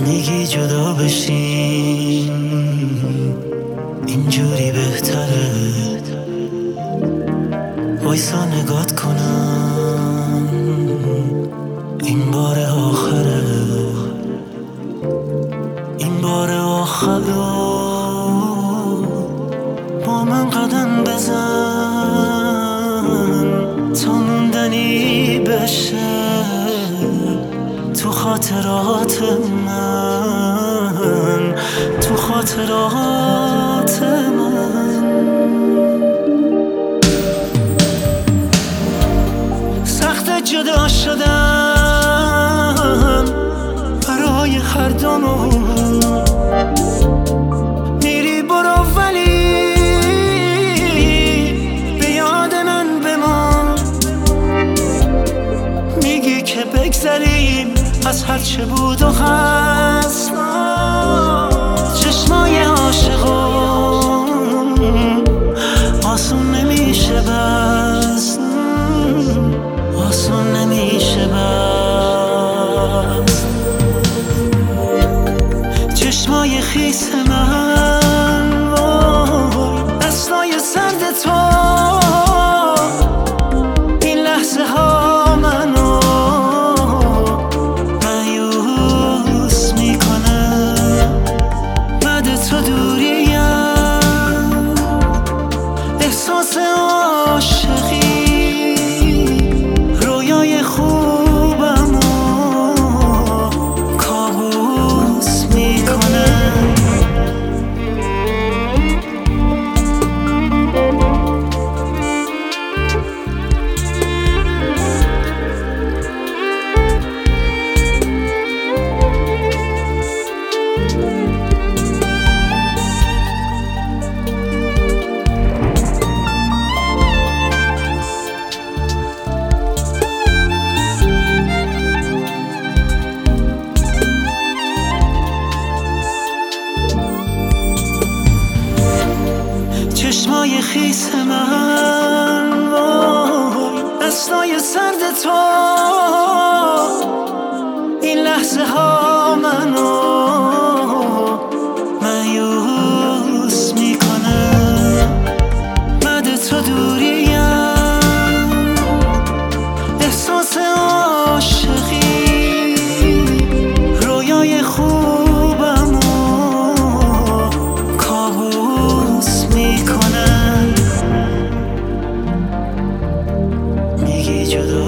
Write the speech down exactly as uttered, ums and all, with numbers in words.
میگی جدا بشیم اینجوری بهتره، وایسا نگات کنم این بار آخره، این بار آخره، با من قدم بزن تا موندنی بشه تو خاطرات من، تو خاطرات من. سخت جدا شدن برای هر دومون، میری برو ولی به یاد من بمان، میگی که بگذریم از هر چه بود و هست، چشمای عاشقون آسون نمیشه بست، آسون نمیشه بست. چشمای خیس من وای دستای سرد تو، این لحظه ها منو مایوس میکنه، بعد تو دوریم احساس عاشقی رویای خوبمو کابوس میکنه. چشمای خیس من وای دستای سرد تو، این لحظه ها منو مایوس میکنه، بعد تو دوریم احساس عاشقی رویای خوبمو کابوس میکنه. میگی جدا